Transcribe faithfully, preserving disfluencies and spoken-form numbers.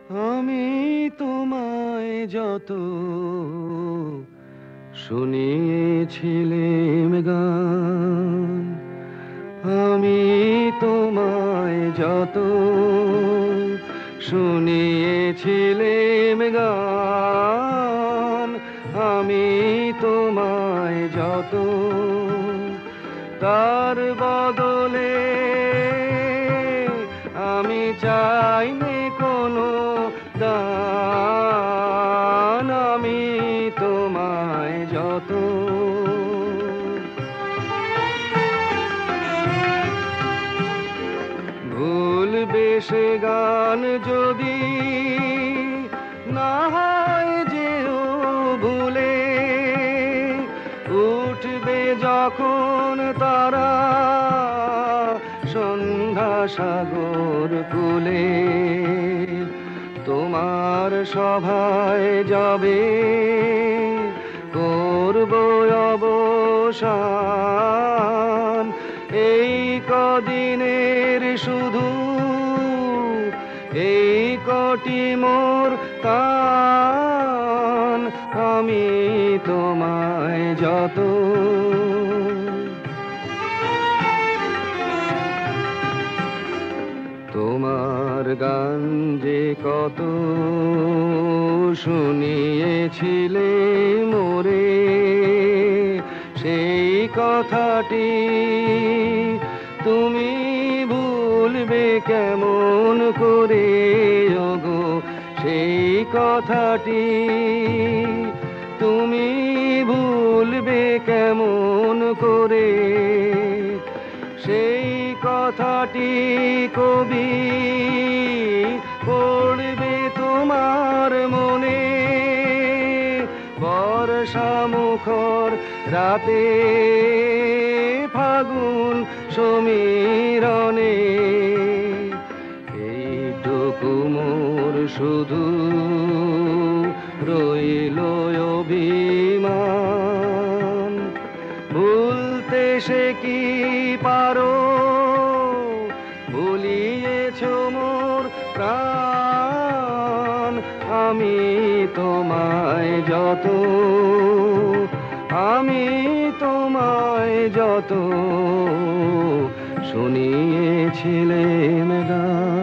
আমি তোমায় যত শুনিয়েছিলেম গান, আমি তোমায় যত শুনিয়েছিলেম গান, আমি তোমায় যত তার বদলে আমি চাইনি কোনো দান, আমি তোমায় যত ভুলবে সে গান যদি না হয় যেও ভুলে, উঠবে যখন তারা সন্ধ্যা সাগর কূলে, তোমার সভায় যাবে করব অবসান। এই কদিনের শুধু এই কটি মোর কান, আমি তোমায় যত তোমার গান যে কত শুনিয়েছিলে মোরে, সেই কথাটি তুমি ভুলবে কেমন করে ওগো, সেই কথাটি তুমি ভুলবে কেমন করে। সেই কথাটি কবি পড়বে তোমার মনে, বর্ষা মুখর রাতে ফাগুন সমীরণে। এইটুকু মোর শুধু রইল অভিমান, ভুলতে সে কি পারো, ভুলিয়েছ মোর প্রাণ, আমি তোমায় যত আমি তোমায় যত শুনিয়েছিলেম গান।